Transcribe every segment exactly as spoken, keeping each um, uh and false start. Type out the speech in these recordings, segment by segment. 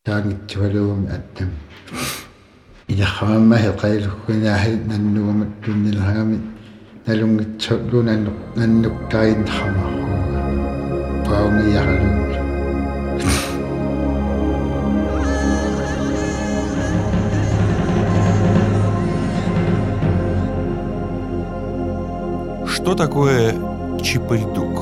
таангитсуалугами аттам илахааммаhe qailukkunaahit nannugumat tunnilhagami nalungitsulluna nannuktarinnermarruuga paungiyaraluut. Что такое Чип-и-Дук?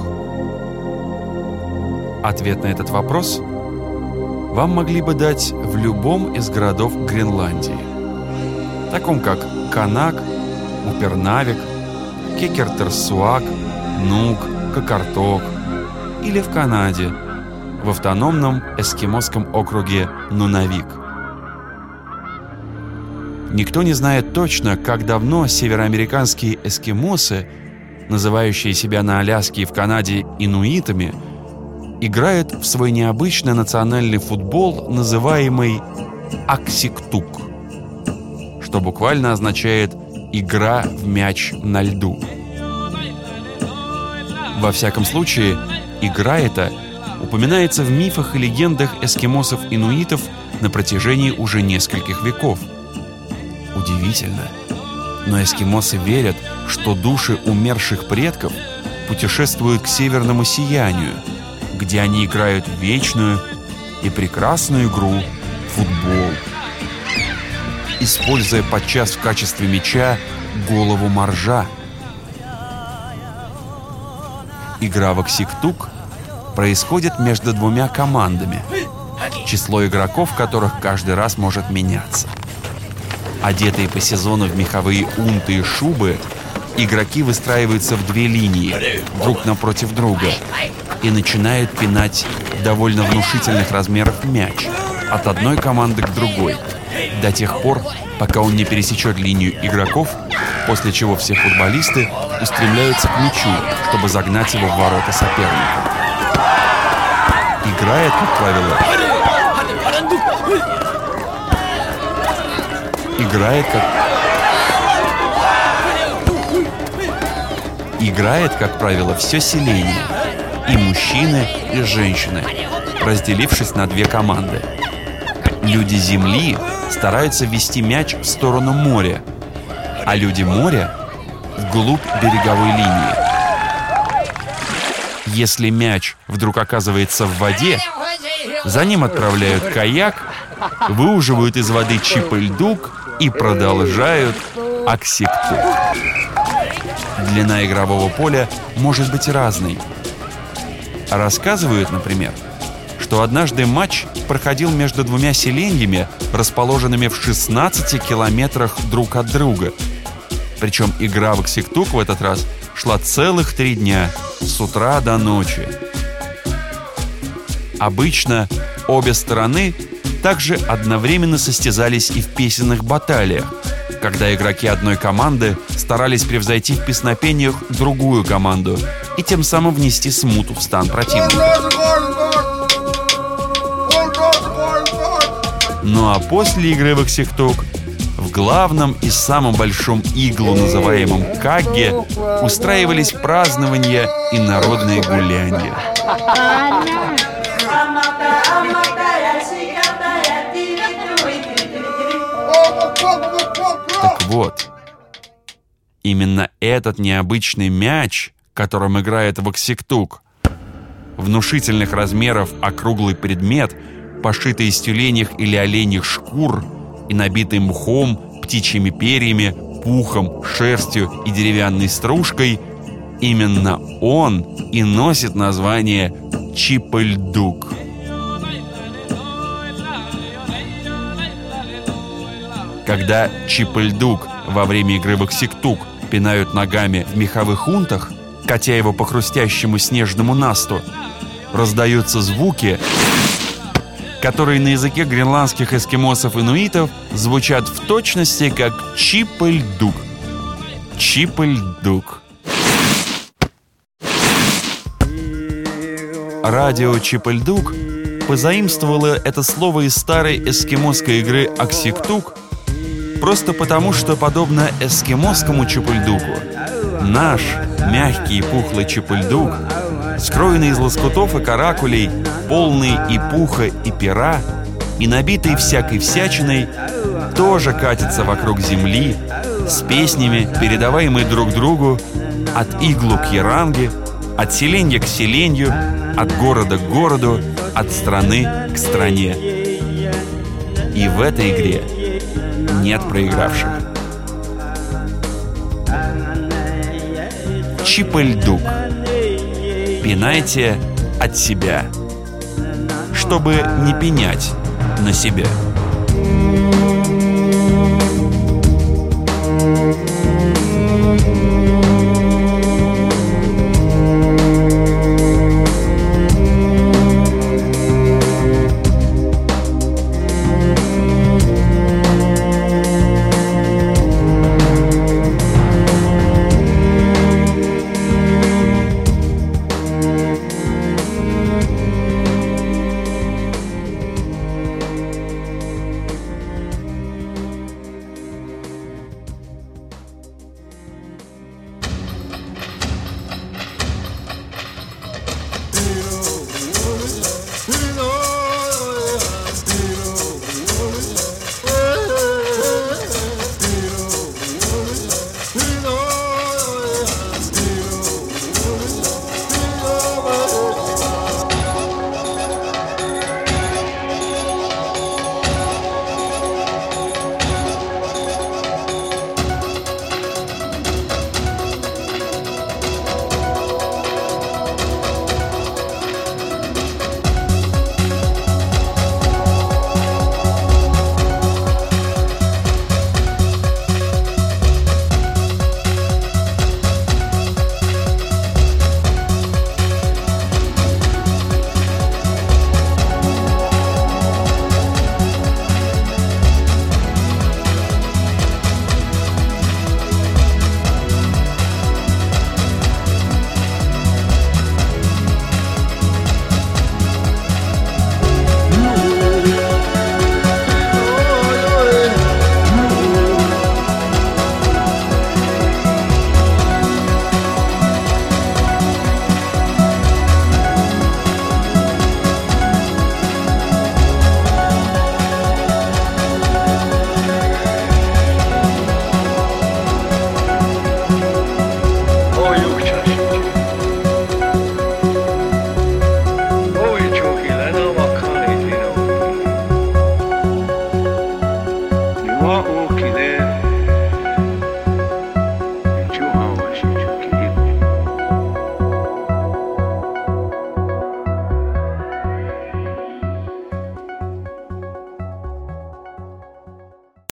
Ответ на этот вопрос вам могли бы дать в любом из городов Гренландии, таком как Канак, Упернавик, Кекертерсуак, Нук, Кокарток, или в Канаде, в автономном эскимосском округе Нунавик. Никто не знает точно, как давно североамериканские эскимосы, называющие себя на Аляске и в Канаде инуитами, играет в свой необычный национальный футбол, называемый аксиктук, что буквально означает «игра в мяч на льду». Во всяком случае, игра эта упоминается в мифах и легендах эскимосов-инуитов на протяжении уже нескольких веков. Удивительно, но эскимосы верят, что души умерших предков путешествуют к северному сиянию, где они играют в вечную и прекрасную игру — футбол, используя подчас в качестве мяча голову моржа. Игра в аксиктук происходит между двумя командами, число игроков которых каждый раз может меняться. Одетые по сезону в меховые унты и шубы, игроки выстраиваются в две линии, друг напротив друга, и начинают пинать довольно внушительных размеров мяч от одной команды к другой, до тех пор, пока он не пересечет линию игроков, после чего все футболисты устремляются к мячу, чтобы загнать его в ворота соперника. Играет, как правило, играет как играет, как правило, все селение, и мужчины, и женщины, разделившись на две команды. Люди земли стараются вести мяч в сторону моря, а люди моря — вглубь береговой линии. Если мяч вдруг оказывается в воде, за ним отправляют каяк, выуживают из воды Чип-и-Дук и продолжают аксиктук. Длина игрового поля может быть разной. Рассказывают, например, что однажды матч проходил между двумя селениями, расположенными в шестнадцати километрах друг от друга. Причем игра в аксиктук в этот раз шла целых три дня, с утра до ночи. Обычно обе стороны также одновременно состязались и в песенных баталиях, когда игроки одной команды старались превзойти в песнопениях другую команду и тем самым внести смуту в стан противника. Ну а после игры в аксиктук в главном и самом большом иглу, называемом Кагге, устраивались празднования и народные гулянья. Так вот, именно этот необычный мяч, которым играет в аксиктук, внушительных размеров округлый предмет, пошитый из тюленьих или оленьих шкур и набитый мхом, птичьими перьями, пухом, шерстью и деревянной стружкой, именно он и носит название Чип-и-Дук. Когда Чип-и-Дук во время игры в аксиктук пинают ногами в меховых унтах, катя его по хрустящему снежному насту, раздаются звуки, которые на языке гренландских эскимосов-инуитов звучат в точности как Чип-и-Дук. Чип-и-Дук. Радио Чип-и-Дук позаимствовало это слово из старой эскимосской игры аксиктук просто потому, что, подобно эскимосскому Чип-и-Дуку, наш мягкий и пухлый Чип-и-Дук, скроенный из лоскутов и каракулей, полный и пуха, и пера, и набитый всякой всячиной тоже катится вокруг земли с песнями, передаваемыми друг другу от иглу к яранге, от селенья к селенью, от города к городу, от страны к стране. И в этой игре нет проигравших. Чипальдук. Пинайте от себя, чтобы не пенять на себя.